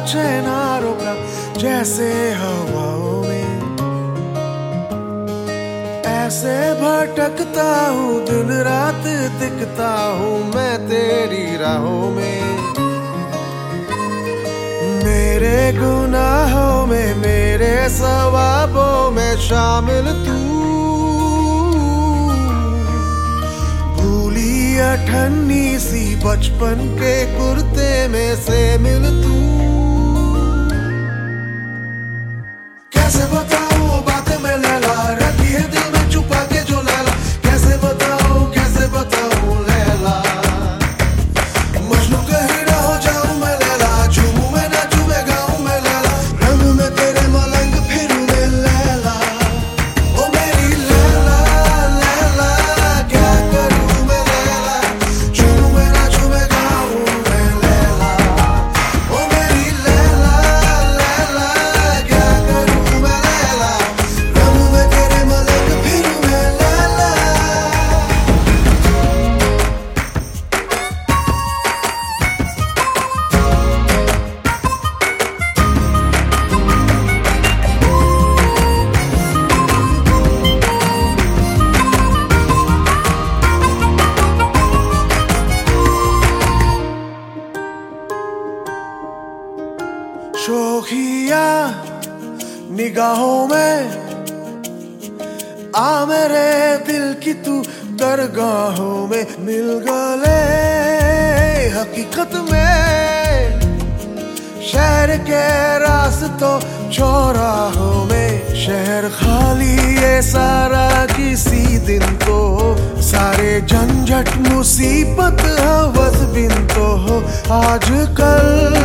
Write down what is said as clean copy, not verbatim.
चैना रोका जैसे हवाओं में। ऐसे भटकता हूँ दिन रात दिखता हूँ मैं तेरी राहों में। मेरे गुनाहों में मेरे सवाबों में शामिल तू। भूली अठन्नी सी बचपन के कुर्ते में से मिल तू। कैसे बताऊं वो बातें मैं लैला रखी है दिल में छुपा के जो लैला। कैसे बताऊं लैला मजनू कहीं ना हो जाऊं मैं लैला। झूमूं मैं नाचूं मैं गाऊं मैं लैला रंग में तेरे मलंग फिरूं मैं लैला। ओ मेरी लैला लैला क्या करूं मैं लैला। झूमूं मैं नाचूं मैं गाऊं मैं लैला। ओ मेरी लैला लैला क्या करूं मैं लैला रंग में तेरे मलंग फिरूं मैं लैला। शोखिया निगाहों में आ मेरे दिल की तू दरगाहों में। मिल गले हकीकत में शहर के रास्तों चौराहों में। शहर खाली ये सारा किसी दिन तो सारे झंझट मुसीबत हवस बिन तो हो आजकल।